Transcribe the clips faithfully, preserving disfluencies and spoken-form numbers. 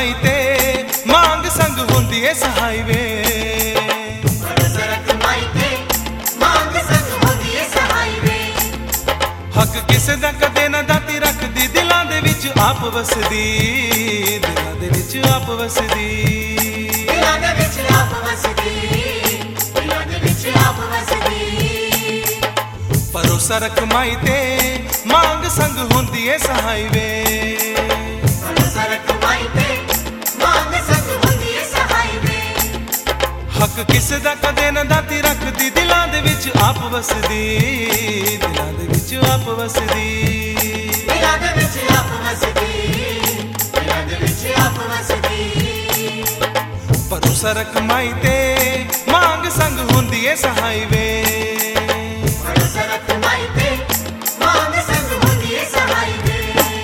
कमाई ते मांग संग हुंदी है सहाई वे। भरोसा रख माई ते मांग संग हुंदी है सहाई वे। हक किसे दा कदे ना दाती रखदी दिलां दे विच आप वसदी, दिलां दे विच आप वसदी, दिलां दे विच आप वसदी, दिलां दे विच आप वसदी। भरोसा रख माई ते मांग संग हुंदी है सहाई वे। भरोसा रख माई ते मांग संग हुंदी है सहाई वे। हक किसे दा कदे ना दाती रखदी दिलां दे विच आप वसदी, दिलां दे विच आप वसदी, दिलां दे विच आप वसदी, दिलां दे विच आप वसदी। भरोसा रख माई ते मांग संग हुंदी है सहाई वे। भरोसा रख माई ते मांग संग हुंदी है सहाई वे।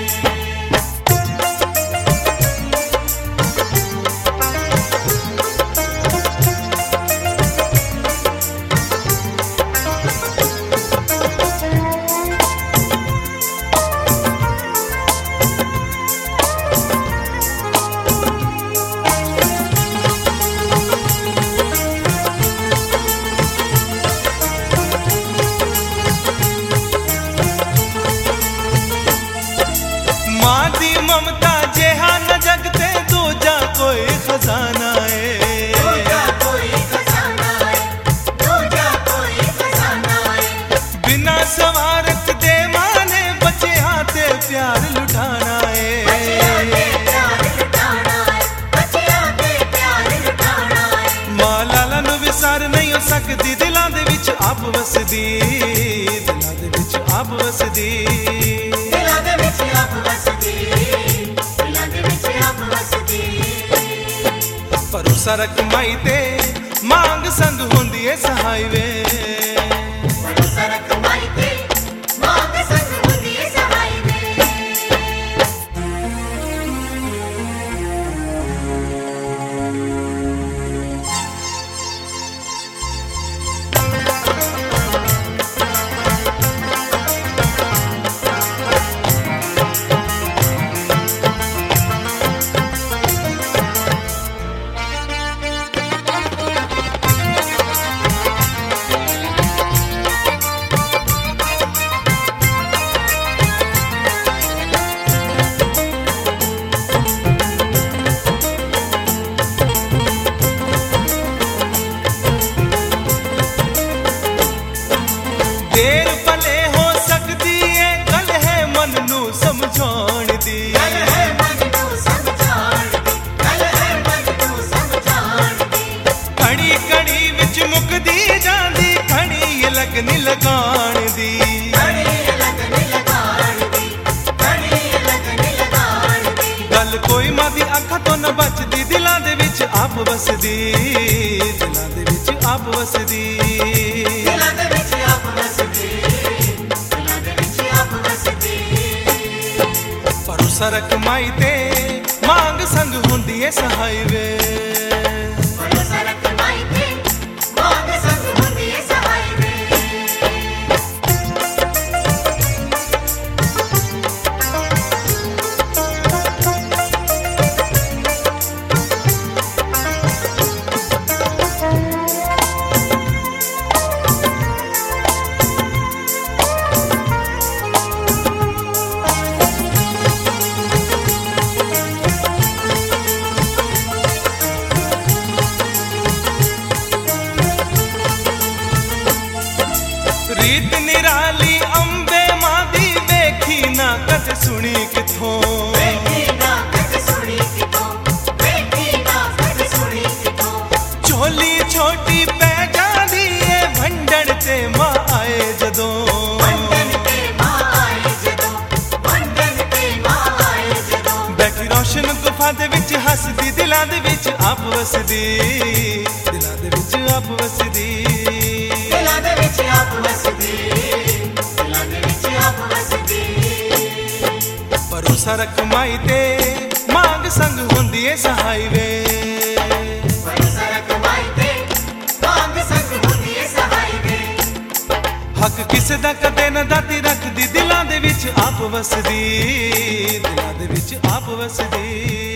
मां दी ममता जेहा न जगते दूजा कोई खजाना है। दूजा कोई खजाना है, दूजा कोई खजाना है। बिना सवारत दे माने बचे हाथे प्यार लुटाना बचिया दे है। प्यार लुटाना है, बचिया दे प्यार लुटाना है। मां लाला नु विसार नहीं हो सकदी दिलां दे विच आप वसदी, दिलां दे विच आप वसदी। दिलां दे विच आप वसदी, दिलां दे विच आप वसदी। भरोसा रख माई ते मांग संग हुंदी है सहाई वे। भरोसा रख माई ते मांग संग हुंदी है सहाई वे। देर भले हो सकदी है गल है मन नू समझाउण दी। कल है मन नू समझाण दी, कल है मन नू समझाण दी। कड़ी कड़ी विच मुकदी जांदी खड़ी ये लगनी लगाण दी। कड़ी लगन लगाण दी, कड़ी लगन लगाण दी। गल कोई मां दी अखां तो न बचदी दिलां दे विच आप वसदी, दिलां दे विच आप वसदी। दिलां दे विच आप वसदी, दिलां दे विच आप वसदी। भरोसा रख माई ते मांग संग हुंदी है सहाई वे। भरोसा रख माई ते मांग संग हुंदी है सहाई वे। रीत निराली अंबे मां दी वेखी ना कद सुनी किथों। वेखी ना कद सुनी किथों, वेखी ना कद सुनी किथों। झोली छोटी पै जांदी ए भंडण ते मां आए जदों। वंदन ते मां आए जदों, वंदन ते मां आए जदों। बैठी रोशन गुफा दे विच हसदी दिलां दे विच आप वसदी, दिलां दे विच आप वसदी। दिलां दे विच आप वसदी, दिलां दे विच आप वसदी। भरोसा रख माई ते मांग संग हुंदी है सहाई वे। भरोसा रख माई ते मांग संग हुंदी है सहाई वे। हक किसे दा कदे ना दाती रखदी दिलां दे विच आप वसदी, दिलां दे विच आप वसदी।